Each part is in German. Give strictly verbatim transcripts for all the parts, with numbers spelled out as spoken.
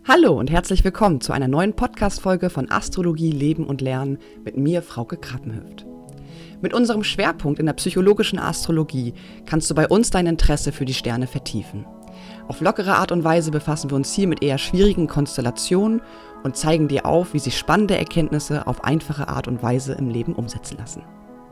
Hallo und herzlich willkommen zu einer neuen Podcast-Folge von Astrologie, Leben und Lernen mit mir, Frauke Krappenhöft. Mit unserem Schwerpunkt in der psychologischen Astrologie kannst du bei uns dein Interesse für die Sterne vertiefen. Auf lockere Art und Weise befassen wir uns hier mit eher schwierigen Konstellationen und zeigen dir auf, wie sich spannende Erkenntnisse auf einfache Art und Weise im Leben umsetzen lassen.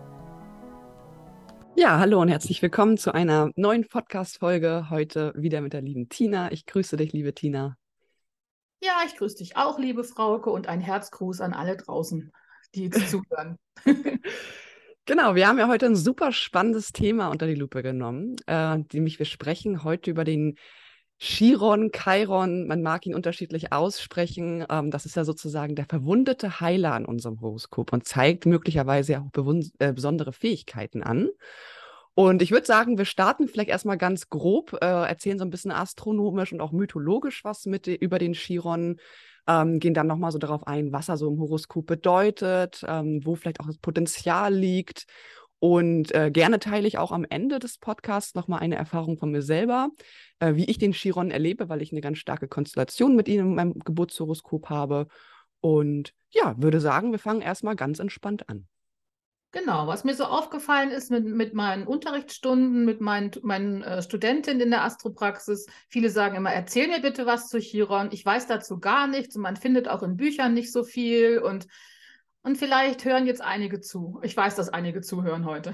Ja, hallo und herzlich willkommen zu einer neuen Podcast-Folge. Heute wieder mit der lieben Tina. Ich grüße dich, liebe Tina. Ja, ich grüße dich auch, liebe Frauke, und ein Herzgruß an alle draußen, die jetzt zuhören. Genau, wir haben ja heute ein super spannendes Thema unter die Lupe genommen, äh, nämlich wir sprechen heute über den Chiron, Chiron, man mag ihn unterschiedlich aussprechen. Ähm, das ist ja sozusagen der verwundete Heiler an unserem Horoskop und zeigt möglicherweise auch bewund- äh, besondere Fähigkeiten an. Und ich würde sagen, wir starten vielleicht erstmal ganz grob, äh, erzählen so ein bisschen astronomisch und auch mythologisch was mit über den Chiron, ähm, gehen dann nochmal so darauf ein, was er so im Horoskop bedeutet, ähm, wo vielleicht auch das Potenzial liegt. Und äh, gerne teile ich auch am Ende des Podcasts nochmal eine Erfahrung von mir selber, äh, wie ich den Chiron erlebe, weil ich eine ganz starke Konstellation mit ihm in meinem Geburtshoroskop habe. Und ja, würde sagen, wir fangen erstmal ganz entspannt an. Genau, was mir so aufgefallen ist mit, mit meinen Unterrichtsstunden, mit meinen, meinen äh, Studentinnen in der Astropraxis, viele sagen immer, erzähl mir bitte was zu Chiron. Ich weiß dazu gar nichts und man findet auch in Büchern nicht so viel und, und vielleicht hören jetzt einige zu. Ich weiß, dass einige zuhören heute.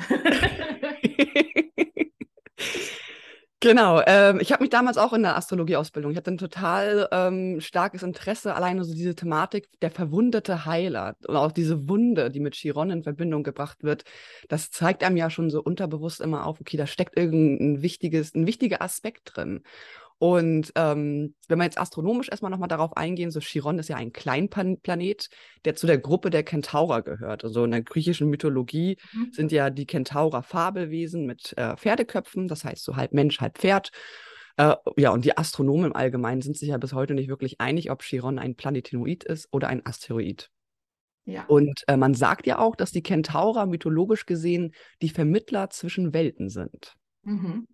Genau, ähm, ich habe mich damals auch in der Astrologieausbildung, ich hatte ein total ähm, starkes Interesse, alleine so diese Thematik der verwundete Heiler und auch diese Wunde, die mit Chiron in Verbindung gebracht wird, das zeigt einem ja schon so unterbewusst immer auf, okay, da steckt irgendein wichtiges, ein wichtiger Aspekt drin. Und ähm, wenn wir jetzt astronomisch erstmal nochmal darauf eingehen, so Chiron ist ja ein Kleinplanet, der zu der Gruppe der Kentaurer gehört. Also in der griechischen Mythologie Mhm. sind ja die Kentaurer Fabelwesen mit äh, Pferdeköpfen, das heißt so halb Mensch, halb Pferd. Äh, ja, und die Astronomen im Allgemeinen sind sich ja bis heute nicht wirklich einig, ob Chiron ein Planetoid ist oder ein Asteroid. Ja. Und äh, man sagt ja auch, dass die Kentaurer mythologisch gesehen die Vermittler zwischen Welten sind. Mhm.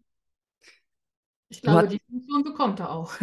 Ich Du glaube, hast die Funktion bekommt er auch.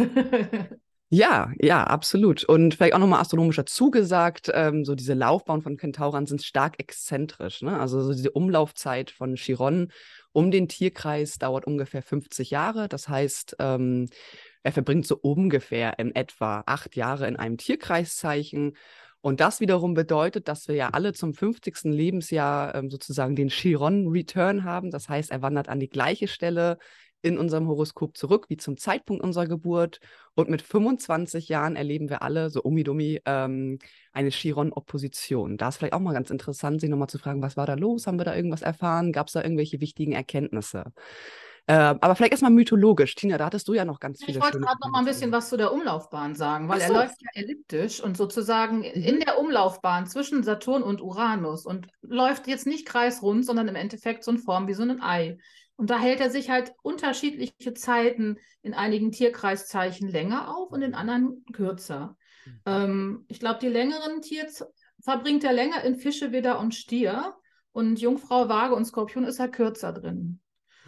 Ja, ja, absolut. Und vielleicht auch nochmal astronomisch dazu gesagt, ähm, so diese Laufbahn von Kentaurern sind stark exzentrisch. Ne? Also so diese Umlaufzeit von Chiron um den Tierkreis dauert ungefähr fünfzig Jahre. Das heißt, ähm, er verbringt so ungefähr in etwa acht Jahre in einem Tierkreiszeichen. Und das wiederum bedeutet, dass wir ja alle zum fünfzigsten Lebensjahr ähm, sozusagen den Chiron-Return haben. Das heißt, er wandert an die gleiche Stelle in unserem Horoskop zurück wie zum Zeitpunkt unserer Geburt. Und mit fünfundzwanzig Jahren erleben wir alle, so umidumi, ähm, eine Chiron-Opposition. Da ist vielleicht auch mal ganz interessant, sich nochmal zu fragen, was war da los? Haben wir da irgendwas erfahren? Gab es da irgendwelche wichtigen Erkenntnisse? Äh, aber vielleicht erstmal mythologisch. Tina, da hattest du ja noch ganz Ich viele wollte schöne gerade noch mal ein bisschen Informationen. was zu der Umlaufbahn sagen, Ach weil er so. läuft ja elliptisch und sozusagen in Mhm. der Umlaufbahn zwischen Saturn und Uranus und läuft jetzt nicht kreisrund, sondern im Endeffekt so in Form wie so ein Ei. Und da hält er sich halt unterschiedliche Zeiten in einigen Tierkreiszeichen länger auf und in anderen kürzer. Mhm. Ähm, ich glaube, die längeren Tiers verbringt er länger in Fische, Widder und Stier und Jungfrau, Waage und Skorpion ist er kürzer drin.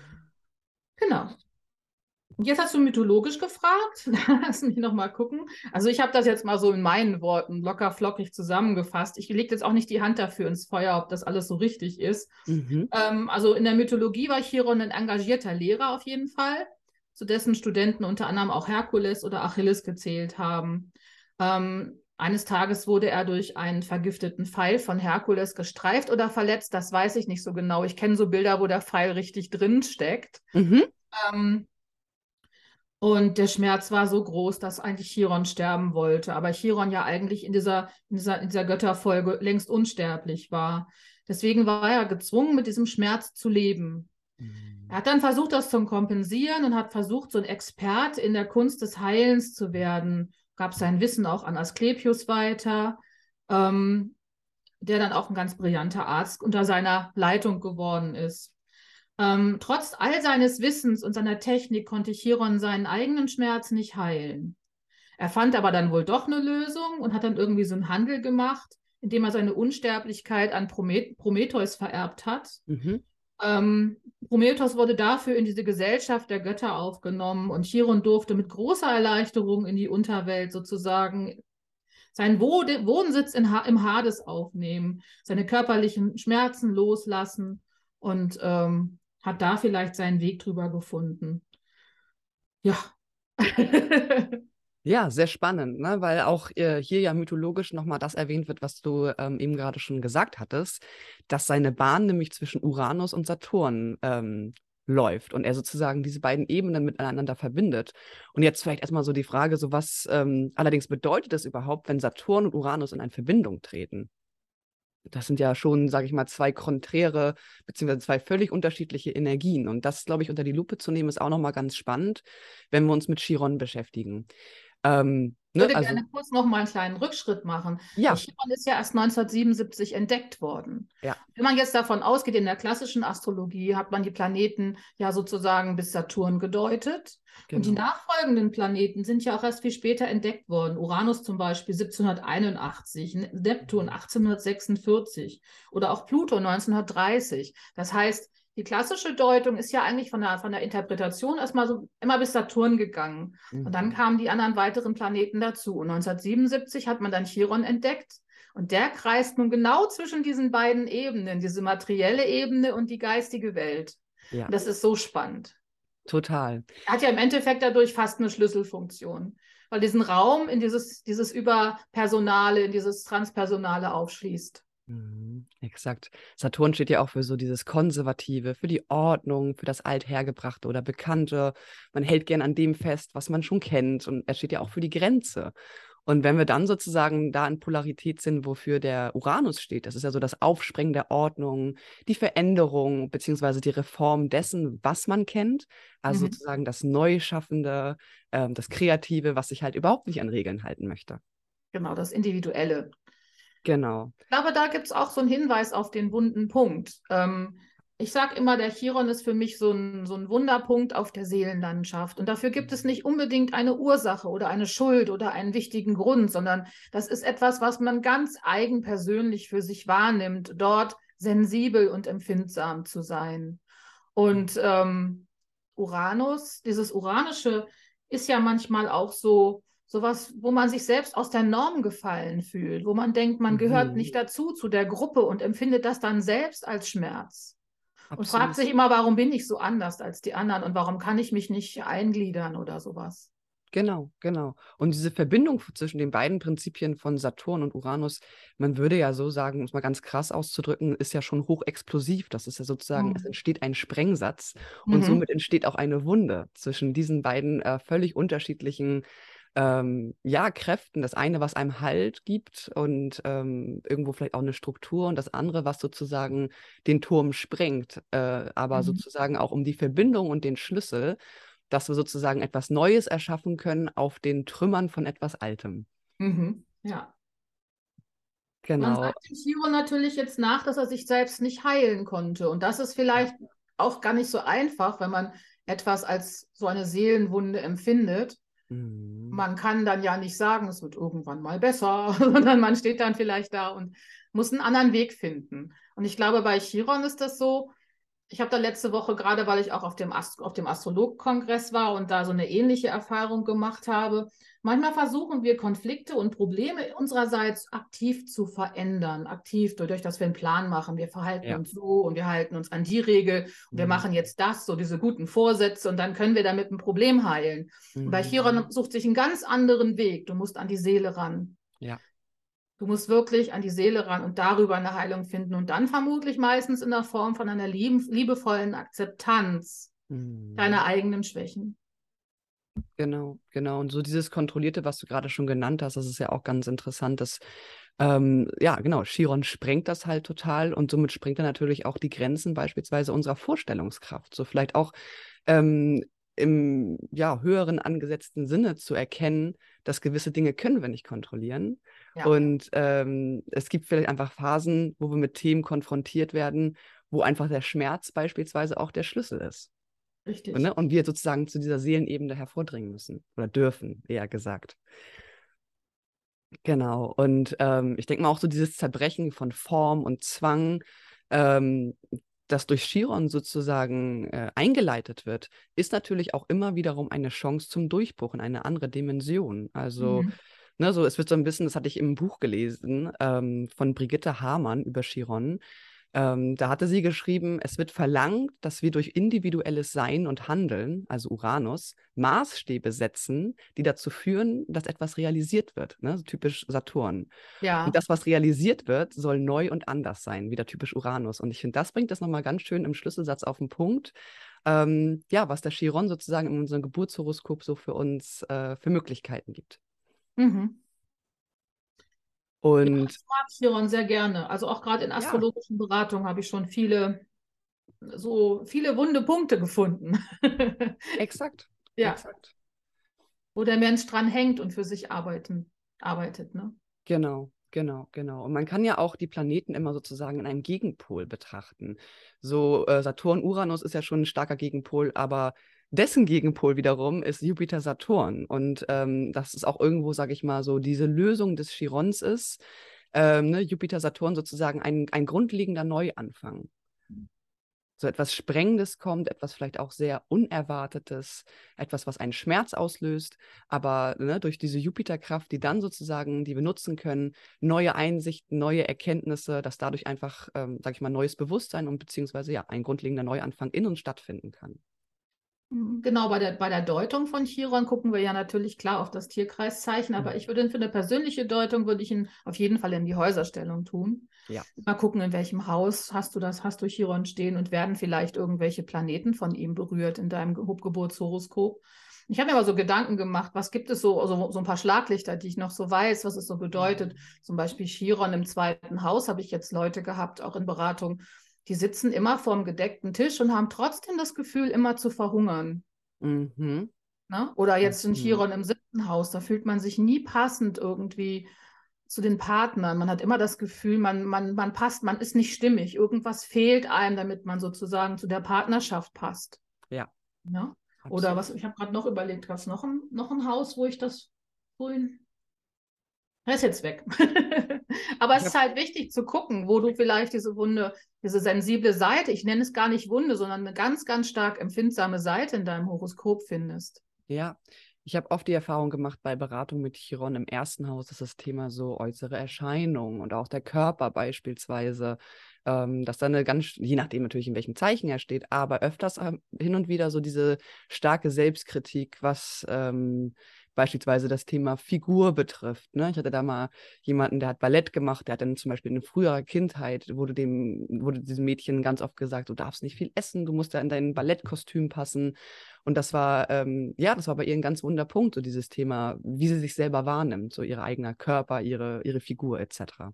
Genau. Jetzt hast du mythologisch gefragt. Lass mich noch mal gucken. Also ich habe das jetzt mal so in meinen Worten locker flockig zusammengefasst. Ich lege jetzt auch nicht die Hand dafür ins Feuer, ob das alles so richtig ist. Mhm. Ähm, also in der Mythologie war Chiron ein engagierter Lehrer auf jeden Fall, zu dessen Studenten unter anderem auch Herkules oder Achilles gezählt haben. Ähm, eines Tages wurde er durch einen vergifteten Pfeil von Herkules gestreift oder verletzt. Das weiß ich nicht so genau. Ich kenne so Bilder, wo der Pfeil richtig drin steckt. Mhm. Ähm, und der Schmerz war so groß, dass eigentlich Chiron sterben wollte. Aber Chiron ja eigentlich in dieser, in dieser, in dieser Götterfolge längst unsterblich war. Deswegen war er gezwungen, mit diesem Schmerz zu leben. Er Mhm. hat dann versucht, das zu kompensieren und hat versucht, so ein Expert in der Kunst des Heilens zu werden. Gab sein Wissen auch an Asklepios weiter, ähm, der dann auch ein ganz brillanter Arzt unter seiner Leitung geworden ist. Ähm, trotz all seines Wissens und seiner Technik konnte Chiron seinen eigenen Schmerz nicht heilen. Er fand aber dann wohl doch eine Lösung und hat dann irgendwie so einen Handel gemacht, indem er seine Unsterblichkeit an Promet Prometheus vererbt hat. Mhm. Ähm, Prometheus wurde dafür in diese Gesellschaft der Götter aufgenommen und Chiron durfte mit großer Erleichterung in die Unterwelt sozusagen seinen Wohnsitz in ha im Hades aufnehmen, seine körperlichen Schmerzen loslassen und ähm, hat da vielleicht seinen Weg drüber gefunden. Ja. Ja, sehr spannend, ne? Weil auch äh, hier ja mythologisch nochmal das erwähnt wird, was du ähm, eben gerade schon gesagt hattest, dass seine Bahn nämlich zwischen Uranus und Saturn ähm, läuft und er sozusagen diese beiden Ebenen miteinander verbindet. Und jetzt vielleicht erstmal so die Frage, so was ähm, allerdings bedeutet es überhaupt, wenn Saturn und Uranus in eine Verbindung treten? Das sind ja schon, sage ich mal, zwei konträre, beziehungsweise zwei völlig unterschiedliche Energien. Und das, glaube ich, unter die Lupe zu nehmen, ist auch nochmal ganz spannend, wenn wir uns mit Chiron beschäftigen. Ähm, Ich ne, würde also, gerne kurz noch mal einen kleinen Rückschritt machen. Der ja, Chiron ist ja erst neunzehnhundertsiebenundsiebzig entdeckt worden. ja, Wenn man jetzt davon ausgeht, in der klassischen Astrologie hat man die Planeten ja sozusagen bis Saturn gedeutet. Und die genau. nachfolgenden Planeten sind ja auch erst viel später entdeckt worden. Uranus zum Beispiel siebzehnhunderteinundachtzig, Neptun achtzehnhundertsechsundvierzig oder auch Pluto neunzehnhundertdreißig. Das heißt, die klassische Deutung ist ja eigentlich von der, von der Interpretation erstmal so immer bis Saturn gegangen. Und dann Mhm. kamen die anderen weiteren Planeten dazu. Und neunzehnhundertsiebenundsiebzig hat man dann Chiron entdeckt. Und der kreist nun genau zwischen diesen beiden Ebenen, diese materielle Ebene und die geistige Welt. Ja, Und das ist so spannend. total. Er hat ja im Endeffekt dadurch fast eine Schlüsselfunktion, weil diesen Raum in dieses, dieses Überpersonale, in dieses Transpersonale aufschließt. Mhm, exakt. Saturn steht ja auch für so dieses Konservative, für die Ordnung, für das Althergebrachte oder Bekannte. Man hält gern an dem fest, was man schon kennt. Und er steht ja auch für die Grenze. Und wenn wir dann sozusagen da in Polarität sind, wofür der Uranus steht, das ist ja so das Aufsprengen der Ordnung, die Veränderung beziehungsweise die Reform dessen, was man kennt, also Mhm. sozusagen das Neuschaffende, ähm, das Kreative, was sich halt überhaupt nicht an Regeln halten möchte. Genau, das Individuelle. Genau. Ich glaube, da gibt es auch so einen Hinweis auf den wunden Punkt. Ähm, ich sage immer, der Chiron ist für mich so ein, so ein Wunderpunkt auf der Seelenlandschaft. Und dafür gibt es nicht unbedingt eine Ursache oder eine Schuld oder einen wichtigen Grund, sondern das ist etwas, was man ganz eigenpersönlich für sich wahrnimmt, dort sensibel und empfindsam zu sein. Und ähm, Uranus, dieses Uranische ist ja manchmal auch so sowas, wo man sich selbst aus der Norm gefallen fühlt, wo man denkt, man gehört Mhm. nicht dazu, zu der Gruppe und empfindet das dann selbst als Schmerz und fragt Absolut. sich immer, warum bin ich so anders als die anderen und warum kann ich mich nicht eingliedern oder sowas. Genau, genau. Und diese Verbindung zwischen den beiden Prinzipien von Saturn und Uranus, man würde ja so sagen, um es mal ganz krass auszudrücken, ist ja schon hochexplosiv. Das ist ja sozusagen, es Mhm. entsteht ein Sprengsatz und Mhm. somit entsteht auch eine Wunde zwischen diesen beiden äh, völlig unterschiedlichen ähm, ja, Kräften. Das eine, was einem Halt gibt und ähm, irgendwo vielleicht auch eine Struktur und das andere, was sozusagen den Turm sprengt, äh, aber Mhm. sozusagen auch um die Verbindung und den Schlüssel, dass wir sozusagen etwas Neues erschaffen können auf den Trümmern von etwas Altem. Mhm. Ja. Man Genau, sagt dem Chiron natürlich jetzt nach, dass er sich selbst nicht heilen konnte. Und das ist vielleicht ja. auch gar nicht so einfach, wenn man etwas als so eine Seelenwunde empfindet. Mhm. Man kann dann ja nicht sagen, es wird irgendwann mal besser, sondern man steht dann vielleicht da und muss einen anderen Weg finden. Und ich glaube, bei Chiron ist das so, ich habe da letzte Woche, gerade weil ich auch auf dem, Ast auf dem Astrolog-Kongress war und da so eine ähnliche Erfahrung gemacht habe, manchmal versuchen wir Konflikte und Probleme unsererseits aktiv zu verändern. Aktiv, dadurch, dass wir einen Plan machen. Wir verhalten Ja. uns so und wir halten uns an die Regel und wir Mhm. machen jetzt das, so diese guten Vorsätze und dann können wir damit ein Problem heilen. Und bei Mhm. Chiron sucht sich einen ganz anderen Weg. Du musst an die Seele ran. Ja. Du musst wirklich an die Seele ran und darüber eine Heilung finden und dann vermutlich meistens in der Form von einer lieben, liebevollen Akzeptanz Mhm. deiner eigenen Schwächen. Genau, genau. Und so dieses Kontrollierte, was du gerade schon genannt hast, das ist ja auch ganz interessant, dass, ähm, ja, genau, Chiron sprengt das halt total und somit sprengt er natürlich auch die Grenzen beispielsweise unserer Vorstellungskraft. So vielleicht auch ähm, im, ja, höheren angesetzten Sinne zu erkennen, dass gewisse Dinge können wir nicht kontrollieren. Ja, Und ähm, es gibt vielleicht einfach Phasen, wo wir mit Themen konfrontiert werden, wo einfach der Schmerz beispielsweise auch der Schlüssel ist. Und, richtig. ne? Und wir sozusagen zu dieser Seelenebene hervordringen müssen oder dürfen, eher gesagt. Genau. Und ähm, ich denke mal auch so dieses Zerbrechen von Form und Zwang, ähm, das durch Chiron sozusagen äh, eingeleitet wird, ist natürlich auch immer wiederum eine Chance zum Durchbruch in eine andere Dimension. Also, Mhm. ne, so, es wird so ein bisschen, das hatte ich im Buch gelesen, ähm, von Brigitte Hamann über Chiron. Ähm, da hatte sie geschrieben, es wird verlangt, dass wir durch individuelles Sein und Handeln, also Uranus, Maßstäbe setzen, die dazu führen, dass etwas realisiert wird. Ne? So typisch Saturn. Und Ja. das, was realisiert wird, soll neu und anders sein, wieder typisch Uranus. Und ich finde, das bringt das nochmal ganz schön im Schlüsselsatz auf den Punkt. Ähm, ja, was der Chiron sozusagen in unserem Geburtshoroskop so für uns äh, für Möglichkeiten gibt. Mhm. Ja, Und ich mag Chiron sehr gerne. Also auch gerade in ja, astrologischen Beratungen habe ich schon viele, so viele wunde Punkte gefunden. exakt, Ja, exakt. wo der Mensch dran hängt und für sich arbeiten, arbeitet, ne? Genau, genau, genau. Und man kann ja auch die Planeten immer sozusagen in einem Gegenpol betrachten. So äh, Saturn, Uranus ist ja schon ein starker Gegenpol, aber dessen Gegenpol wiederum ist Jupiter-Saturn. Und ähm, das ist auch irgendwo, sage ich mal, so diese Lösung des Chirons ist, ähm, ne, Jupiter-Saturn sozusagen ein, ein grundlegender Neuanfang. So etwas Sprengendes kommt, etwas vielleicht auch sehr Unerwartetes, etwas, was einen Schmerz auslöst, aber ne, durch diese Jupiterkraft, die dann sozusagen, die wir nutzen können, neue Einsichten, neue Erkenntnisse, dass dadurch einfach, ähm, sag ich mal, neues Bewusstsein und beziehungsweise ja, ein grundlegender Neuanfang in uns stattfinden kann. Genau, bei der, bei der Deutung von Chiron gucken wir ja natürlich klar auf das Tierkreiszeichen, aber ich Mhm. würde ihn für eine persönliche Deutung, würde ich ihn auf jeden Fall in die Häuserstellung tun. Ja. Mal gucken, in welchem Haus hast du das, hast du Chiron stehen und werden vielleicht irgendwelche Planeten von ihm berührt in deinem Ge- Geburtshoroskop. Ich habe mir aber so Gedanken gemacht, was gibt es so, also so ein paar Schlaglichter, die ich noch so weiß, was es so bedeutet. Zum Beispiel Chiron im zweiten Haus habe ich jetzt Leute gehabt, auch in Beratung, die sitzen immer vorm gedeckten Tisch und haben trotzdem das Gefühl, immer zu verhungern. Mhm. Ne? Oder jetzt ein Mhm. Chiron im siebten Haus, da fühlt man sich nie passend irgendwie zu den Partnern. Man hat immer das Gefühl, man, man, man passt, man ist nicht stimmig. Irgendwas fehlt einem, damit man sozusagen zu der Partnerschaft passt. Ja, Ne? Oder was, absolut. ich habe gerade noch überlegt, was noch ein, noch ein Haus, wo ich das vorhin. Er ist jetzt weg. Aber Ich es ist habe halt wichtig zu gucken, wo du vielleicht diese Wunde, diese sensible Seite, ich nenne es gar nicht Wunde, sondern eine ganz, ganz stark empfindsame Seite in deinem Horoskop findest. Ja, ich habe oft die Erfahrung gemacht bei Beratung mit Chiron im ersten Haus, dass das Thema so äußere Erscheinungen und auch der Körper beispielsweise, ähm, dass da eine ganz, je nachdem natürlich, in welchem Zeichen er steht, aber öfters ähm, hin und wieder so diese starke Selbstkritik, was ähm, beispielsweise das Thema Figur betrifft. Ne? Ich hatte da mal jemanden, der hat Ballett gemacht, der hat dann zum Beispiel in früherer Kindheit, wurde dem, wurde diesem Mädchen ganz oft gesagt, du darfst nicht viel essen, du musst da in dein Ballettkostüm passen. Und das war, ähm, ja, das war bei ihr ein ganz wunder Punkt, so dieses Thema, wie sie sich selber wahrnimmt, so ihr eigener Körper, ihre, ihre Figur et cetera.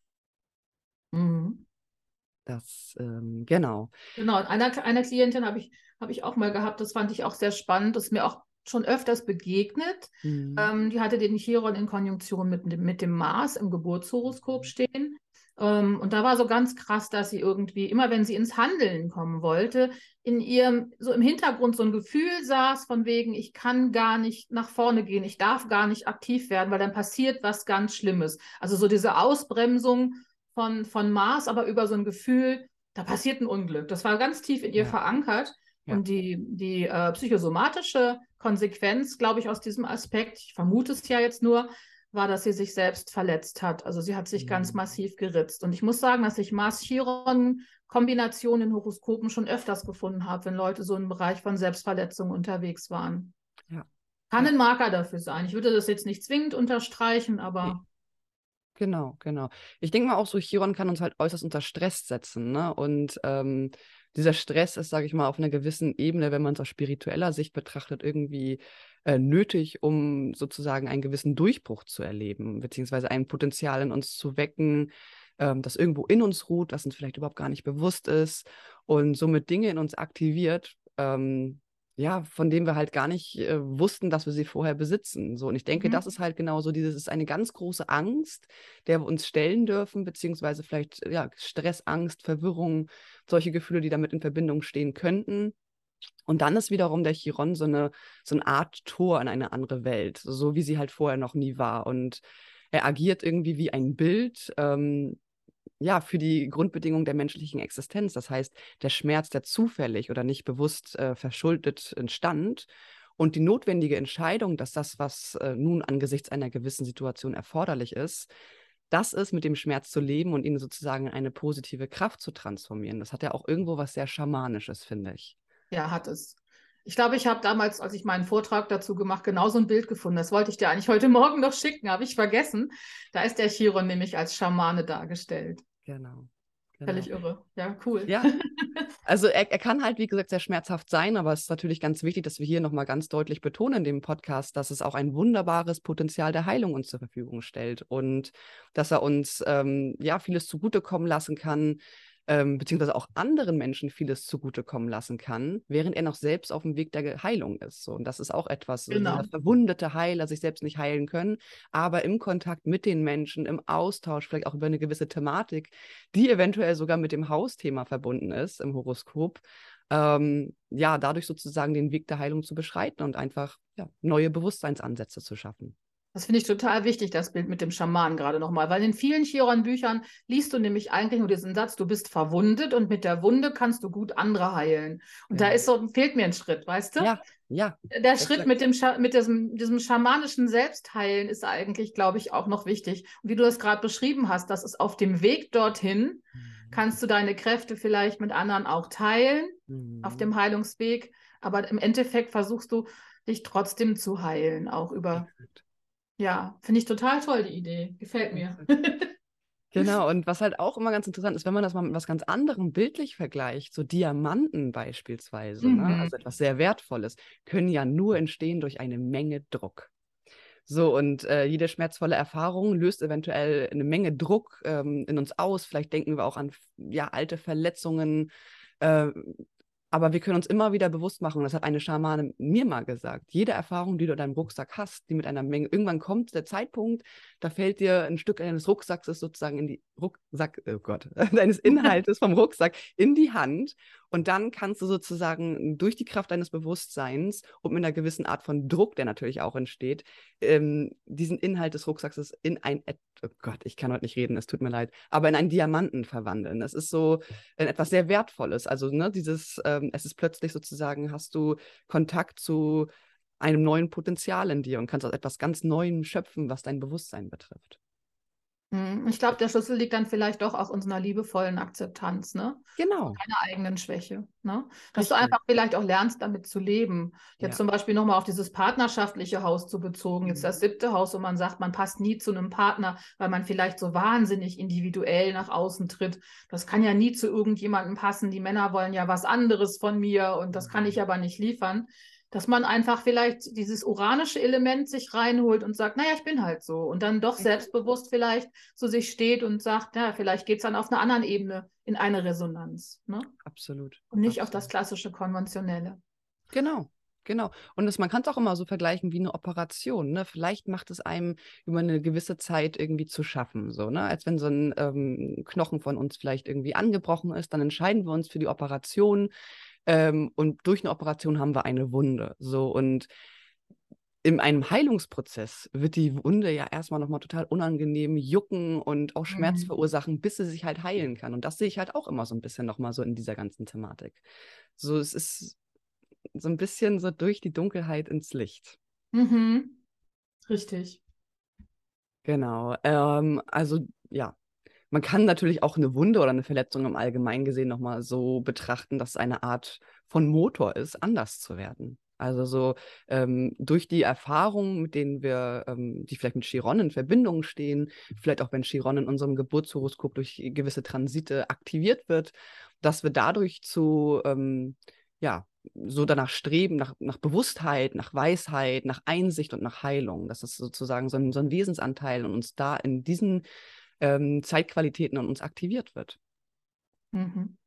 Mhm. Das, ähm, genau. Genau, einer, einer Klientin habe ich, habe ich auch mal gehabt, das fand ich auch sehr spannend, das ist mir auch schon öfters begegnet. Mhm. Ähm, die hatte den Chiron in Konjunktion mit dem, mit dem Mars im Geburtshoroskop stehen. Ähm, und da war so ganz krass, dass sie irgendwie, immer wenn sie ins Handeln kommen wollte, in ihrem, so im Hintergrund so ein Gefühl saß von wegen, ich kann gar nicht nach vorne gehen, ich darf gar nicht aktiv werden, weil dann passiert was ganz Schlimmes. Also so diese Ausbremsung von, von Mars, aber über so ein Gefühl, da passiert ein Unglück. Das war ganz tief in ihr Ja, verankert. ja. Und die, die äh, psychosomatische Konsequenz, glaube ich, aus diesem Aspekt, ich vermute es ja jetzt nur, war, dass sie sich selbst verletzt hat. Also sie hat sich ganz Mhm. massiv geritzt. Und ich muss sagen, dass ich Mars-Chiron-Kombinationen in Horoskopen schon öfters gefunden habe, wenn Leute so im Bereich von Selbstverletzung unterwegs waren. Ja, Kann ja. ein Marker dafür sein. Ich würde das jetzt nicht zwingend unterstreichen, Nee. aber Genau, genau. Ich denke mal auch so, Chiron kann uns halt äußerst unter Stress setzen, ne? Und ähm, dieser Stress ist, sage ich mal, auf einer gewissen Ebene, wenn man es aus spiritueller Sicht betrachtet, irgendwie äh, nötig, um sozusagen einen gewissen Durchbruch zu erleben, beziehungsweise ein Potenzial in uns zu wecken, ähm, das irgendwo in uns ruht, das uns vielleicht überhaupt gar nicht bewusst ist und somit Dinge in uns aktiviert, ähm, ja, von denen wir halt gar nicht äh, wussten, dass wir sie vorher besitzen. So, und ich denke, das mhm. ist halt genau so dieses, ist eine ganz große Angst, der wir uns stellen dürfen, beziehungsweise vielleicht ja, Stress, Angst, Verwirrung, solche Gefühle, die damit in Verbindung stehen könnten. Und dann ist wiederum der Chiron so eine, so eine Art Tor in eine andere Welt, so wie sie halt vorher noch nie war. Und er agiert irgendwie wie ein Bild, ähm, ja, für die Grundbedingungen der menschlichen Existenz. Das heißt, der Schmerz, der zufällig oder nicht bewusst äh, verschuldet entstand und die notwendige Entscheidung, dass das, was äh, nun angesichts einer gewissen Situation erforderlich ist, das ist, mit dem Schmerz zu leben und ihn sozusagen in eine positive Kraft zu transformieren. Das hat ja auch irgendwo was sehr Schamanisches, finde ich. Ja, hat es. Ich glaube, ich habe damals, als ich meinen Vortrag dazu gemacht, genau so ein Bild gefunden. Das wollte ich dir eigentlich heute Morgen noch schicken, habe ich vergessen. Da ist der Chiron nämlich als Schamane dargestellt. Genau, genau. Völlig irre. Ja, cool. Ja, also er, er kann halt, wie gesagt, sehr schmerzhaft sein, aber es ist natürlich ganz wichtig, dass wir hier nochmal ganz deutlich betonen in dem Podcast, dass es auch ein wunderbares Potenzial der Heilung uns zur Verfügung stellt und dass er uns ähm, ja vieles zugutekommen lassen kann, ähm, beziehungsweise auch anderen Menschen vieles zugutekommen lassen kann, während er noch selbst auf dem Weg der Heilung ist. So, und das ist auch etwas, so dieser Genau. verwundete Heiler sich selbst nicht heilen können, aber im Kontakt mit den Menschen, im Austausch, vielleicht auch über eine gewisse Thematik, die eventuell sogar mit dem Hausthema verbunden ist im Horoskop, ähm, ja, dadurch sozusagen den Weg der Heilung zu beschreiten und einfach ja, neue Bewusstseinsansätze zu schaffen. Das finde ich total wichtig, das Bild mit dem Schamanen gerade nochmal, weil in vielen Chiron-Büchern liest du nämlich eigentlich nur diesen Satz, du bist verwundet und mit der Wunde kannst du gut andere heilen. Und da Genau. ist so, fehlt mir ein Schritt, weißt du? Ja, ja. Der Schritt Exakt. mit, dem Scha mit diesem, diesem schamanischen Selbstheilen ist eigentlich, glaube ich, auch noch wichtig. Und wie du das gerade beschrieben hast, dass es auf dem Weg dorthin, kannst du deine Kräfte vielleicht mit anderen auch teilen, Mhm. auf dem Heilungsweg. Aber im Endeffekt versuchst du, dich trotzdem zu heilen, auch über... Exakt. Ja, finde ich total toll, die Idee. Gefällt mir. Genau, und was halt auch immer ganz interessant ist, wenn man das mal mit was ganz anderem bildlich vergleicht, so Diamanten beispielsweise, ne? Mhm. Also etwas sehr Wertvolles, können ja nur entstehen durch eine Menge Druck. So, und äh, jede schmerzvolle Erfahrung löst eventuell eine Menge Druck ähm, in uns aus. Vielleicht denken wir auch an ja, alte Verletzungen. Äh, aber wir können uns immer wieder bewusst machen, das hat eine Schamane mir mal gesagt, jede Erfahrung, die du in deinem Rucksack hast, die mit einer Menge, irgendwann kommt der Zeitpunkt, da fällt dir ein Stück deines Rucksacks sozusagen in die Rucksack, oh Gott, deines Inhaltes vom Rucksack in die Hand und dann kannst du sozusagen durch die Kraft deines Bewusstseins und mit einer gewissen Art von Druck, der natürlich auch entsteht, ähm, diesen Inhalt des Rucksacks in ein, oh Gott, ich kann heute nicht reden, es tut mir leid, aber in einen Diamanten verwandeln. Das ist so äh, etwas sehr Wertvolles. Also, ne, dieses, ähm, es ist plötzlich sozusagen, hast du Kontakt zu einem neuen Potenzial in dir und kannst aus etwas ganz Neuem schöpfen, was dein Bewusstsein betrifft. Hm, ich glaube, der Schlüssel liegt dann vielleicht doch auch in so einer liebevollen Akzeptanz, ne? Von Genau, deiner eigenen Schwäche, ne? Dass du richtig. einfach vielleicht auch lernst, damit zu leben. Jetzt Ja. zum Beispiel nochmal auf dieses partnerschaftliche Haus zu bezogen, jetzt das Mhm. siebte Haus, wo man sagt, man passt nie zu einem Partner, weil man vielleicht so wahnsinnig individuell nach außen tritt. Das kann ja nie zu irgendjemandem passen. Die Männer wollen ja was anderes von mir und das kann ich aber nicht liefern. Dass man einfach vielleicht dieses uranische Element sich reinholt und sagt, naja, ich bin halt so. Und dann doch selbstbewusst vielleicht zu sich steht und sagt, ja, vielleicht geht es dann auf einer anderen Ebene in eine Resonanz. Ne? Absolut. Und nicht auf das Absolut. klassische Konventionelle. Genau. Genau. Und das, man kann es auch immer so vergleichen wie eine Operation. Ne? Vielleicht macht es einem über eine gewisse Zeit irgendwie zu schaffen. So, ne? Als wenn so ein ähm, Knochen von uns vielleicht irgendwie angebrochen ist, dann entscheiden wir uns für die Operation. Ähm, und durch eine Operation haben wir eine Wunde. So, und in einem Heilungsprozess wird die Wunde ja erstmal nochmal total unangenehm jucken und auch Schmerz Mhm. verursachen, bis sie sich halt heilen kann. Und das sehe ich halt auch immer so ein bisschen nochmal so in dieser ganzen Thematik. So, es ist so ein bisschen so durch die Dunkelheit ins Licht. Mhm. Richtig. Genau. Ähm, also, ja. Man kann natürlich auch eine Wunde oder eine Verletzung im Allgemeinen gesehen nochmal so betrachten, dass es eine Art von Motor ist, anders zu werden. Also so ähm, durch die Erfahrungen, mit denen wir, ähm, die vielleicht mit Chiron in Verbindung stehen, vielleicht auch wenn Chiron in unserem Geburtshoroskop durch gewisse Transite aktiviert wird, dass wir dadurch zu, ähm, ja, so danach streben, nach, nach Bewusstheit, nach Weisheit, nach Einsicht und nach Heilung. Das ist sozusagen so ein, so ein Wesensanteil und uns da in diesen ähm, Zeitqualitäten an uns aktiviert wird. Mhm.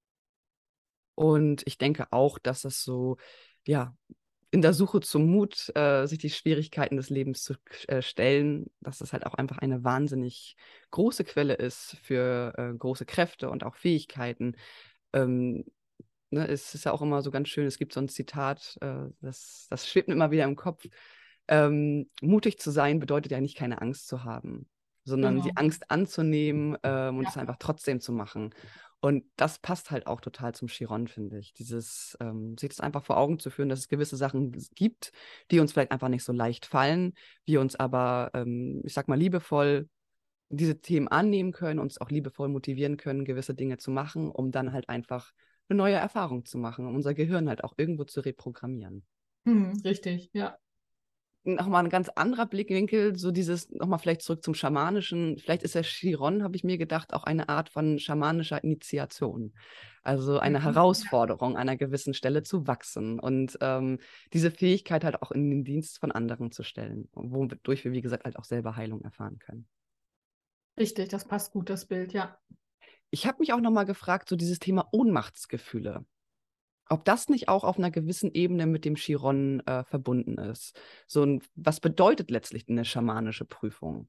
Und ich denke auch, dass es so, ja, in der Suche zum Mut, äh, sich die Schwierigkeiten des Lebens zu äh, stellen, dass es halt auch einfach eine wahnsinnig große Quelle ist für äh, große Kräfte und auch Fähigkeiten. Ähm, ne, es ist ja auch immer so ganz schön, es gibt so ein Zitat, äh, das, das schwebt mir immer wieder im Kopf. Ähm, mutig zu sein bedeutet ja nicht, keine Angst zu haben. sondern Genau. die Angst anzunehmen ähm, und Ja. es einfach trotzdem zu machen. Und das passt halt auch total zum Chiron, finde ich. Dieses, ähm, sich das einfach vor Augen zu führen, dass es gewisse Sachen gibt, die uns vielleicht einfach nicht so leicht fallen, wir uns aber, ähm, ich sag mal, liebevoll diese Themen annehmen können, uns auch liebevoll motivieren können, gewisse Dinge zu machen, um dann halt einfach eine neue Erfahrung zu machen, um unser Gehirn halt auch irgendwo zu reprogrammieren. Hm, richtig, ja. Nochmal ein ganz anderer Blickwinkel, so dieses, nochmal vielleicht zurück zum Schamanischen. Vielleicht ist der Chiron, habe ich mir gedacht, auch eine Art von schamanischer Initiation. Also eine Mhm. Herausforderung, an einer gewissen Stelle zu wachsen und ähm, diese Fähigkeit halt auch in den Dienst von anderen zu stellen, wodurch wir, wie gesagt, halt auch selber Heilung erfahren können. Richtig, das passt gut, das Bild, ja. Ich habe mich auch nochmal gefragt, so dieses Thema Ohnmachtsgefühle. Ob das nicht auch auf einer gewissen Ebene mit dem Chiron äh, verbunden ist. So ein, was bedeutet letztlich eine schamanische Prüfung?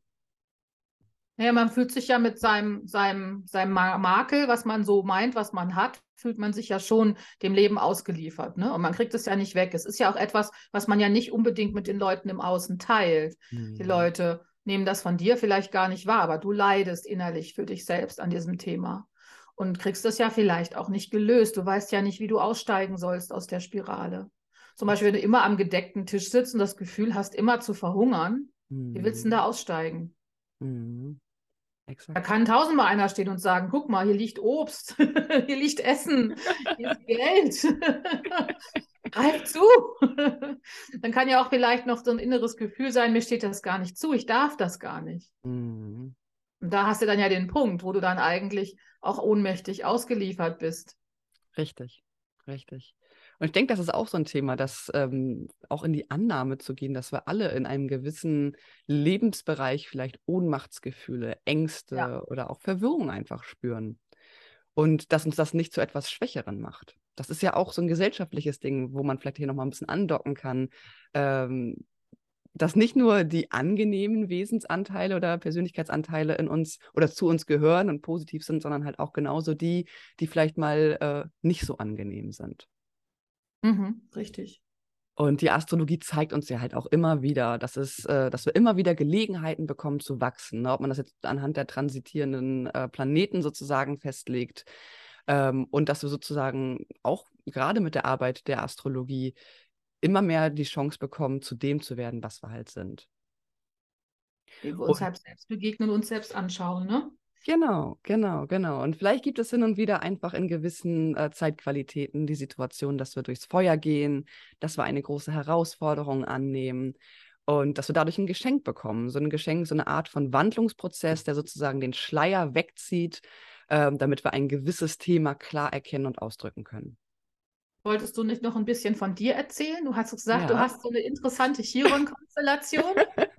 Naja, man fühlt sich ja mit seinem, seinem, seinem Ma- Makel, was man so meint, was man hat, fühlt man sich ja schon dem Leben ausgeliefert, ne? Und man kriegt es ja nicht weg. Es ist ja auch etwas, was man ja nicht unbedingt mit den Leuten im Außen teilt. Die Hm. Leute nehmen das von dir vielleicht gar nicht wahr, aber du leidest innerlich für dich selbst an diesem Thema und kriegst das ja vielleicht auch nicht gelöst. Du weißt ja nicht, wie du aussteigen sollst aus der Spirale. Zum Beispiel, wenn du immer am gedeckten Tisch sitzt und das Gefühl hast, immer zu verhungern, wie willst du denn da Hm. aussteigen? Hm. Da Exakt. kann tausendmal einer stehen und sagen, guck mal, hier liegt Obst, hier liegt Essen, hier ist Geld. Greif zu. Dann kann ja auch vielleicht noch so ein inneres Gefühl sein, mir steht das gar nicht zu, ich darf das gar nicht. Hm. Und da hast du dann ja den Punkt, wo du dann eigentlich auch ohnmächtig ausgeliefert bist. Richtig, richtig. Und ich denke, das ist auch so ein Thema, dass ähm, auch in die Annahme zu gehen, dass wir alle in einem gewissen Lebensbereich vielleicht Ohnmachtsgefühle, Ja. Ängste oder auch Verwirrung einfach spüren. Und dass uns das nicht zu etwas Schwächeren macht. Das ist ja auch so ein gesellschaftliches Ding, wo man vielleicht hier nochmal ein bisschen andocken kann, ähm, dass nicht nur die angenehmen Wesensanteile oder Persönlichkeitsanteile in uns oder zu uns gehören und positiv sind, sondern halt auch genauso die, die vielleicht mal äh, nicht so angenehm sind. Mhm, richtig. Und die Astrologie zeigt uns ja halt auch immer wieder, dass es, äh, dass wir immer wieder Gelegenheiten bekommen zu wachsen. Ne? Ob man das jetzt anhand der transitierenden äh, Planeten sozusagen festlegt ähm, und dass wir sozusagen auch gerade mit der Arbeit der Astrologie immer mehr die Chance bekommen, zu dem zu werden, was wir halt sind. Wie wir uns Und halt selbst begegnen und uns selbst anschauen, ne? genau, genau, genau. Und vielleicht gibt es hin und wieder einfach in gewissen äh, Zeitqualitäten die Situation, dass wir durchs Feuer gehen, dass wir eine große Herausforderung annehmen und dass wir dadurch ein Geschenk bekommen. So ein Geschenk, so eine Art von Wandlungsprozess, der sozusagen den Schleier wegzieht, ähm, damit wir ein gewisses Thema klar erkennen und ausdrücken können. Wolltest du nicht noch ein bisschen von dir erzählen? Du hast gesagt, du Ja. hast so eine interessante Chiron-Konstellation.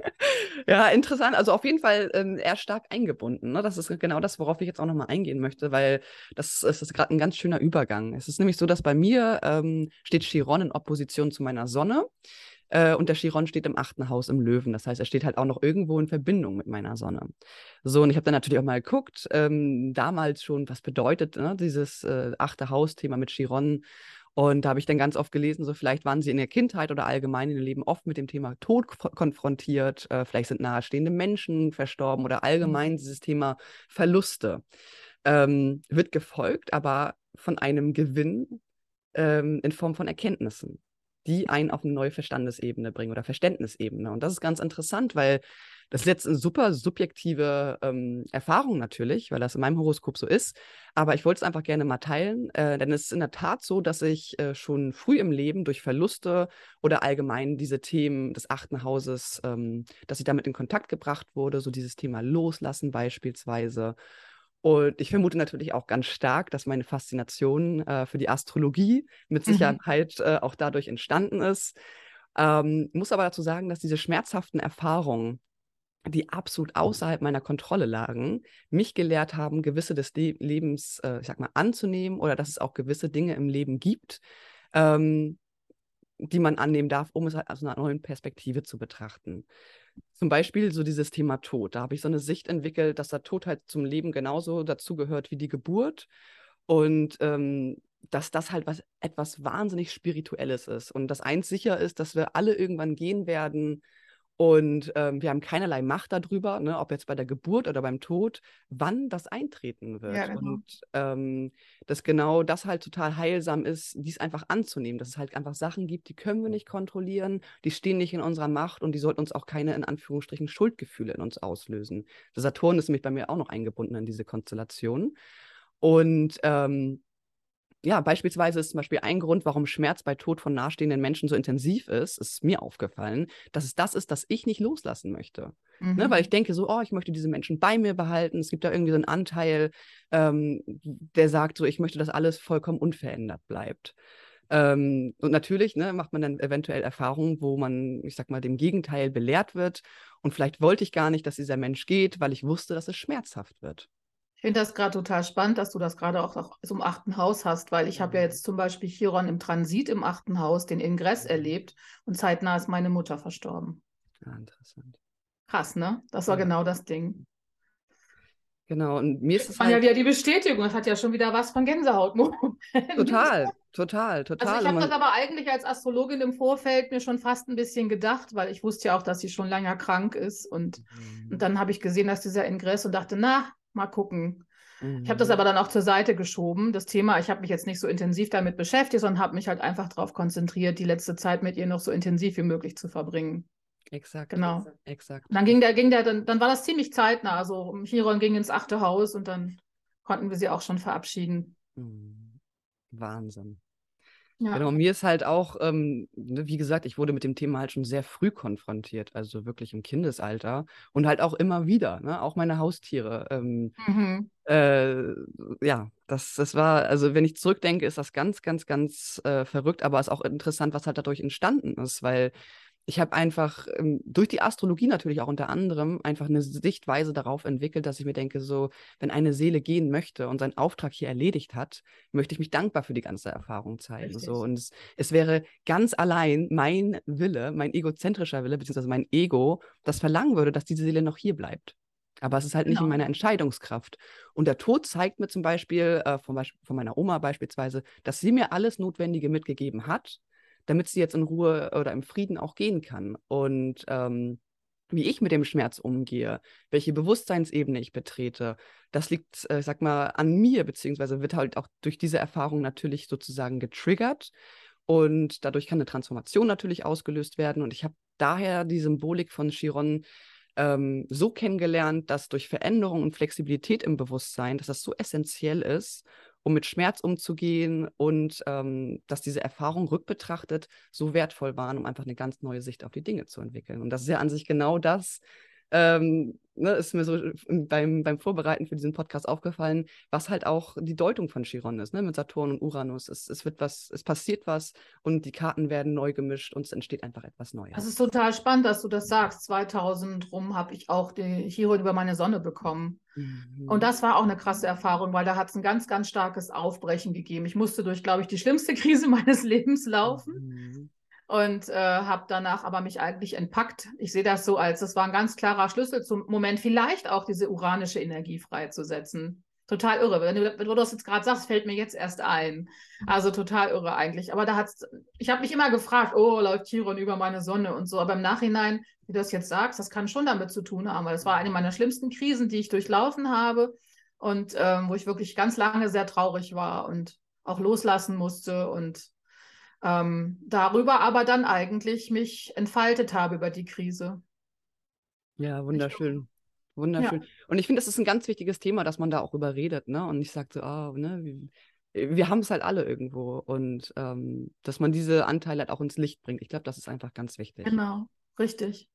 Ja, interessant. Also auf jeden Fall ähm, eher stark eingebunden. Ne? Das ist genau das, worauf ich jetzt auch nochmal eingehen möchte, weil das, das ist gerade ein ganz schöner Übergang. Es ist nämlich so, dass bei mir ähm, steht Chiron in Opposition zu meiner Sonne äh, und der Chiron steht im achten Haus im Löwen. Das heißt, er steht halt auch noch irgendwo in Verbindung mit meiner Sonne. So, und ich habe dann natürlich auch mal geguckt, ähm, damals schon, was bedeutet ne, dieses äh, achte Haus-Thema mit Chiron. Und da habe ich dann ganz oft gelesen, so vielleicht waren sie in der Kindheit oder allgemein in ihrem Leben oft mit dem Thema Tod konfrontiert. Äh, vielleicht sind nahestehende Menschen verstorben oder allgemein dieses Thema Verluste. Ähm, wird gefolgt, aber von einem Gewinn ähm, in Form von Erkenntnissen, die einen auf eine neue Verstandesebene bringen oder Verständnisebene. Und das ist ganz interessant, weil das ist jetzt eine super subjektive ähm, Erfahrung natürlich, weil das in meinem Horoskop so ist. Aber ich wollte es einfach gerne mal teilen, äh, denn es ist in der Tat so, dass ich äh, schon früh im Leben durch Verluste oder allgemein diese Themen des achten Hauses, ähm, dass ich damit in Kontakt gebracht wurde, so dieses Thema Loslassen beispielsweise. Und ich vermute natürlich auch ganz stark, dass meine Faszination äh, für die Astrologie mit Mhm. Sicherheit äh, auch dadurch entstanden ist. Ähm, muss aber dazu sagen, dass diese schmerzhaften Erfahrungen, die absolut außerhalb meiner Kontrolle lagen, mich gelehrt haben, gewisse des Le Lebens, äh, ich sag mal, anzunehmen oder dass es auch gewisse Dinge im Leben gibt, ähm, die man annehmen darf, um es halt aus einer neuen Perspektive zu betrachten. Zum Beispiel so dieses Thema Tod. Da habe ich so eine Sicht entwickelt, dass der Tod halt zum Leben genauso dazugehört wie die Geburt und ähm, dass das halt was etwas wahnsinnig Spirituelles ist und das eins sicher ist, dass wir alle irgendwann gehen werden Und ähm, wir haben keinerlei Macht darüber, ne, ob jetzt bei der Geburt oder beim Tod, wann das eintreten wird. Ja, genau. Und ähm, dass genau das halt total heilsam ist, dies einfach anzunehmen, dass es halt einfach Sachen gibt, die können wir nicht kontrollieren, die stehen nicht in unserer Macht und die sollten uns auch keine, in Anführungsstrichen, Schuldgefühle in uns auslösen. Der Saturn ist nämlich bei mir auch noch eingebunden in diese Konstellation. Und ähm, ja, beispielsweise ist zum Beispiel ein Grund, warum Schmerz bei Tod von nahestehenden Menschen so intensiv ist, ist mir aufgefallen, dass es das ist, das ich nicht loslassen möchte. Mhm. Ne, weil ich denke so, oh, ich möchte diese Menschen bei mir behalten. Es gibt da irgendwie so einen Anteil, ähm, der sagt so, ich möchte, dass alles vollkommen unverändert bleibt. Ähm, und natürlich ne, macht man dann eventuell Erfahrungen, wo man, ich sag mal, dem Gegenteil belehrt wird. Und vielleicht wollte ich gar nicht, dass dieser Mensch geht, weil ich wusste, dass es schmerzhaft wird. Ich finde das gerade total spannend, dass du das gerade auch, auch so im achten Haus hast, weil ich habe ja jetzt zum Beispiel Chiron im Transit im achten Haus, den Ingress erlebt und zeitnah ist meine Mutter verstorben. Ja, interessant. Krass, ne? Das war Ja. genau das Ding. Genau, und mir ist Das es war halt... ja wieder die Bestätigung, das hat ja schon wieder was von Gänsehaut. Total, total, total. Also ich Und habe das man, aber eigentlich als Astrologin im Vorfeld mir schon fast ein bisschen gedacht, weil ich wusste ja auch, dass sie schon länger krank ist. Und, und dann habe ich gesehen, dass dieser Ingress und dachte, na, mal gucken. Ich habe das aber dann auch zur Seite geschoben, das Thema. Ich habe mich jetzt nicht so intensiv damit beschäftigt, sondern habe mich halt einfach darauf konzentriert, die letzte Zeit mit ihr noch so intensiv wie möglich zu verbringen. exakt, Genau. exakt. Und dann ging der, ging der, dann, dann war das ziemlich zeitnah. Also Chiron ging ins achte Haus und dann konnten wir sie auch schon verabschieden. Mhm. Wahnsinn. Ja. Genau, mir ist halt auch, ähm, ne, wie gesagt, ich wurde mit dem Thema halt schon sehr früh konfrontiert, also wirklich im Kindesalter und halt auch immer wieder, ne? Auch meine Haustiere. Ähm, Mhm. äh, ja, das, das war, also wenn ich zurückdenke, ist das ganz, ganz, ganz äh, verrückt, aber es ist auch interessant, was halt dadurch entstanden ist, weil ich habe einfach ähm, durch die Astrologie natürlich auch unter anderem einfach eine Sichtweise darauf entwickelt, dass ich mir denke, so, wenn eine Seele gehen möchte und seinen Auftrag hier erledigt hat, möchte ich mich dankbar für die ganze Erfahrung zeigen. Richtig. So. Und es, es wäre ganz allein mein Wille, mein egozentrischer Wille, beziehungsweise mein Ego, das verlangen würde, dass diese Seele noch hier bleibt. Aber es ist halt nicht in Genau. meiner Entscheidungskraft. Und der Tod zeigt mir zum Beispiel, äh, von, Beisp von meiner Oma beispielsweise, dass sie mir alles Notwendige mitgegeben hat, damit sie jetzt in Ruhe oder im Frieden auch gehen kann. Und ähm, wie ich mit dem Schmerz umgehe, welche Bewusstseinsebene ich betrete, das liegt, äh, sag mal, an mir, beziehungsweise wird halt auch durch diese Erfahrung natürlich sozusagen getriggert. Und dadurch kann eine Transformation natürlich ausgelöst werden. Und ich habe daher die Symbolik von Chiron ähm, so kennengelernt, dass durch Veränderung und Flexibilität im Bewusstsein, dass das so essentiell ist, um mit Schmerz umzugehen und ähm, dass diese Erfahrungen rückbetrachtet so wertvoll waren, um einfach eine ganz neue Sicht auf die Dinge zu entwickeln. Und das ist ja an sich genau das, ähm, ne, ist mir so beim, beim Vorbereiten für diesen Podcast aufgefallen, was halt auch die Deutung von Chiron ist, ne, mit Saturn und Uranus. Es, es wird was, es passiert was und die Karten werden neu gemischt und es entsteht einfach etwas Neues. Es ist total spannend, dass du das sagst. zweitausend rum habe ich auch die Chiron über meine Sonne bekommen. Mhm. Und das war auch eine krasse Erfahrung, weil da hat es ein ganz, ganz starkes Aufbrechen gegeben. Ich musste durch, glaube ich, die schlimmste Krise meines Lebens laufen. Mhm. Und äh, habe danach aber mich eigentlich entpackt. Ich sehe das so als, das war ein ganz klarer Schlüssel zum Moment, vielleicht auch diese uranische Energie freizusetzen. Total irre. Wenn du, wenn du das jetzt gerade sagst, fällt mir jetzt erst ein. Also total irre eigentlich. Aber da hat's, ich habe mich immer gefragt, oh, läuft Chiron über meine Sonne und so. Aber im Nachhinein, wie du das jetzt sagst, das kann schon damit zu tun haben, weil das war eine meiner schlimmsten Krisen, die ich durchlaufen habe und ähm, wo ich wirklich ganz lange sehr traurig war und auch loslassen musste und ähm, darüber aber dann eigentlich mich entfaltet habe über die Krise. Ja, wunderschön. Wunderschön. Ja. Und ich finde, das ist ein ganz wichtiges Thema, dass man da auch überredet, ne? Und nicht sagt so, ah, ne, wir, wir haben es halt alle irgendwo. Und ähm, dass man diese Anteile halt auch ins Licht bringt. Ich glaube, das ist einfach ganz wichtig. Genau, richtig.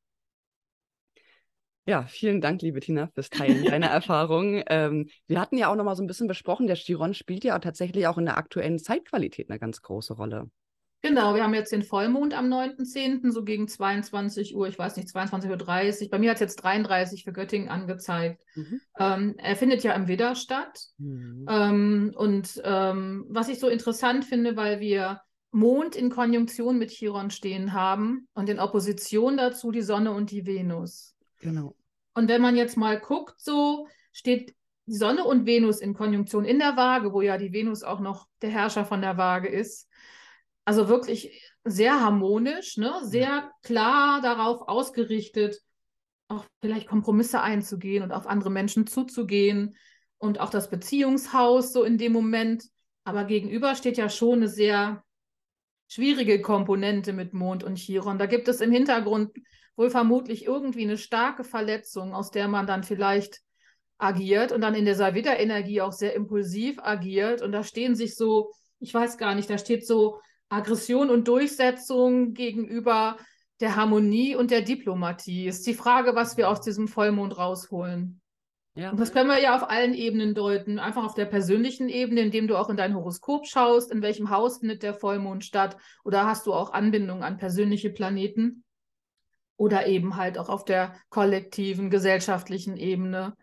Ja, vielen Dank, liebe Tina, fürs Teilen deiner Erfahrungen. Ähm, wir hatten ja auch noch mal so ein bisschen besprochen, der Chiron spielt ja tatsächlich auch in der aktuellen Zeitqualität eine ganz große Rolle. Genau, wir haben jetzt den Vollmond am neunten zehnten so gegen zweiundzwanzig Uhr, ich weiß nicht, zweiundzwanzig Uhr dreißig. Bei mir hat es jetzt dreiunddreißig für Göttingen angezeigt. Mhm. Ähm, er findet ja im Widder statt. Mhm. Ähm, und ähm, was ich so interessant finde, weil wir Mond in Konjunktion mit Chiron stehen haben und in Opposition dazu die Sonne und die Venus. Genau. Und wenn man jetzt mal guckt, so steht die Sonne und Venus in Konjunktion in der Waage, wo ja die Venus auch noch der Herrscher von der Waage ist. Also wirklich sehr harmonisch, ne? Sehr Ja. klar darauf ausgerichtet, auch vielleicht Kompromisse einzugehen und auf andere Menschen zuzugehen und auch das Beziehungshaus so in dem Moment. Aber gegenüber steht ja schon eine sehr schwierige Komponente mit Mond und Chiron. Da gibt es im Hintergrund wohl vermutlich irgendwie eine starke Verletzung, aus der man dann vielleicht agiert und dann in dieser Widderenergie auch sehr impulsiv agiert. Und da stehen sich so, ich weiß gar nicht, da steht so Aggression und Durchsetzung gegenüber der Harmonie und der Diplomatie. Ist die Frage, was wir aus diesem Vollmond rausholen. Ja. Und das können wir ja auf allen Ebenen deuten. Einfach auf der persönlichen Ebene, indem du auch in dein Horoskop schaust, in welchem Haus findet der Vollmond statt, oder hast du auch Anbindung an persönliche Planeten, oder eben halt auch auf der kollektiven, gesellschaftlichen Ebene.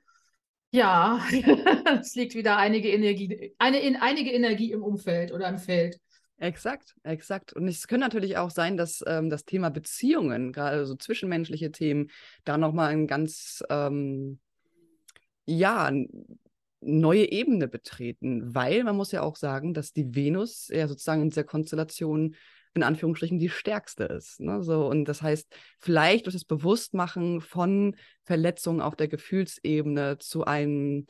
Ja, es liegt wieder einige Energie, eine, in, einige Energie im Umfeld oder im Feld. Exakt, exakt. Und es kann natürlich auch sein, dass ähm, das Thema Beziehungen, gerade so zwischenmenschliche Themen, da nochmal ein ganz, ähm, ja, n- neue Ebene betreten, weil man muss ja auch sagen, dass die Venus ja sozusagen in dieser Konstellation in Anführungsstrichen die stärkste ist. Ne? So, und das heißt, vielleicht durch das Bewusstmachen von Verletzungen auf der Gefühlsebene zu einem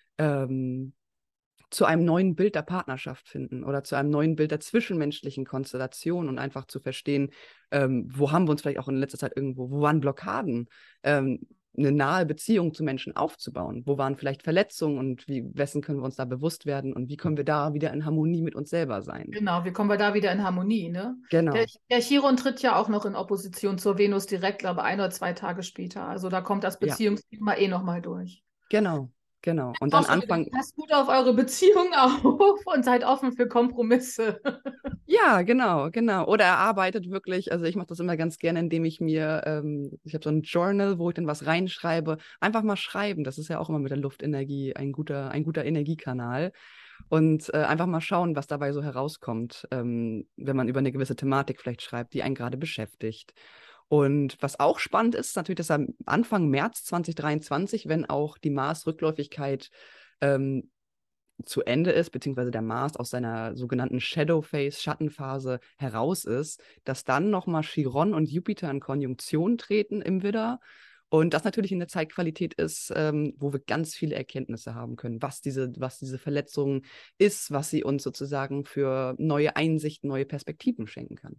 ähm, zu einem neuen Bild der Partnerschaft finden oder zu einem neuen Bild der zwischenmenschlichen Konstellation und einfach zu verstehen, ähm, wo haben wir uns vielleicht auch in letzter Zeit irgendwo, wo waren Blockaden, ähm, eine nahe Beziehung zu Menschen aufzubauen, wo waren vielleicht Verletzungen und wie, wessen können wir uns da bewusst werden und wie können wir da wieder in Harmonie mit uns selber sein. Genau, wie kommen wir da wieder in Harmonie, ne? Der, Genau, der Chiron tritt ja auch noch in Opposition zur Venus direkt, glaube ein oder zwei Tage später. Also da kommt das ja, Beziehungsthema eh nochmal durch. genau, genau. Und dann Auch schon wieder, Anfang, passt gut auf eure Beziehung auf und seid offen für Kompromisse. ja, genau, genau. Oder er arbeitet wirklich, also ich mache das immer ganz gerne, indem ich mir, ähm, ich habe so ein Journal, wo ich dann was reinschreibe. Einfach mal schreiben, das ist ja auch immer mit der Luftenergie ein guter, ein guter Energiekanal. Und äh, einfach mal schauen, was dabei so herauskommt, ähm, wenn man über eine gewisse Thematik vielleicht schreibt, die einen gerade beschäftigt. Und was auch spannend ist, natürlich, dass am Anfang März zwanzig dreiundzwanzig, wenn auch die Mars-Rückläufigkeit ähm, zu Ende ist, beziehungsweise der Mars aus seiner sogenannten Shadow Phase, Schattenphase heraus ist, dass dann nochmal Chiron und Jupiter in Konjunktion treten im Widder. Und das natürlich in der Zeitqualität ist, ähm, wo wir ganz viele Erkenntnisse haben können, was diese, was diese Verletzung ist, was sie uns sozusagen für neue Einsichten, neue Perspektiven schenken kann.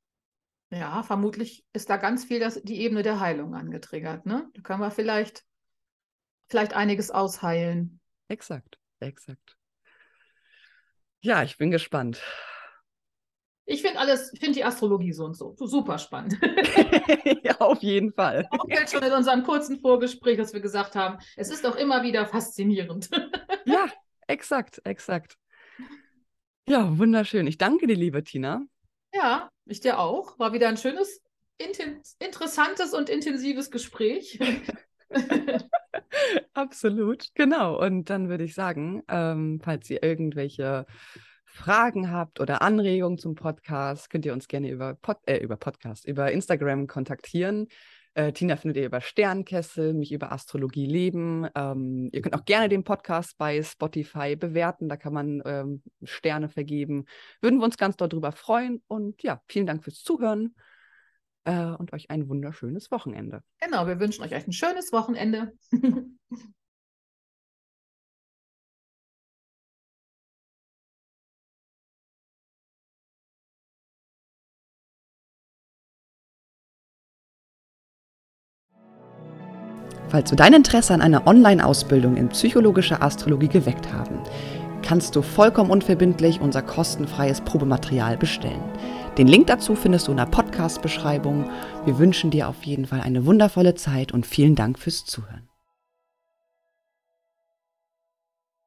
Ja, vermutlich ist da ganz viel das, die Ebene der Heilung angetriggert, ne? Da können wir vielleicht, vielleicht einiges ausheilen. Exakt, exakt. Ja, ich bin gespannt. Ich finde alles, finde die Astrologie so und so super spannend. Ja, auf jeden Fall. Auch jetzt schon in unserem kurzen Vorgespräch, dass wir gesagt haben, es ist doch immer wieder faszinierend. Ja, exakt, exakt. Ja, wunderschön. Ich danke dir, liebe Tina. Ja, ich dir auch. War wieder ein schönes, interessantes und intensives Gespräch. Absolut, genau. Und dann würde ich sagen, ähm, falls ihr irgendwelche Fragen habt oder Anregungen zum Podcast, könnt ihr uns gerne über, Pod äh, über Podcast, über Instagram kontaktieren. Äh, Tina findet ihr über Sternkessel, mich über Astrologie leben. Ähm, ihr könnt auch gerne den Podcast bei Spotify bewerten, da kann man ähm, Sterne vergeben. Würden wir uns ganz doll drüber freuen. Und ja, vielen Dank fürs Zuhören äh, und euch ein wunderschönes Wochenende. Genau, wir wünschen euch ein schönes Wochenende. Falls wir dein Interesse an einer Online-Ausbildung in psychologischer Astrologie geweckt haben, kannst du vollkommen unverbindlich unser kostenfreies Probematerial bestellen. Den Link dazu findest du in der Podcast-Beschreibung. Wir wünschen dir auf jeden Fall eine wundervolle Zeit und vielen Dank fürs Zuhören.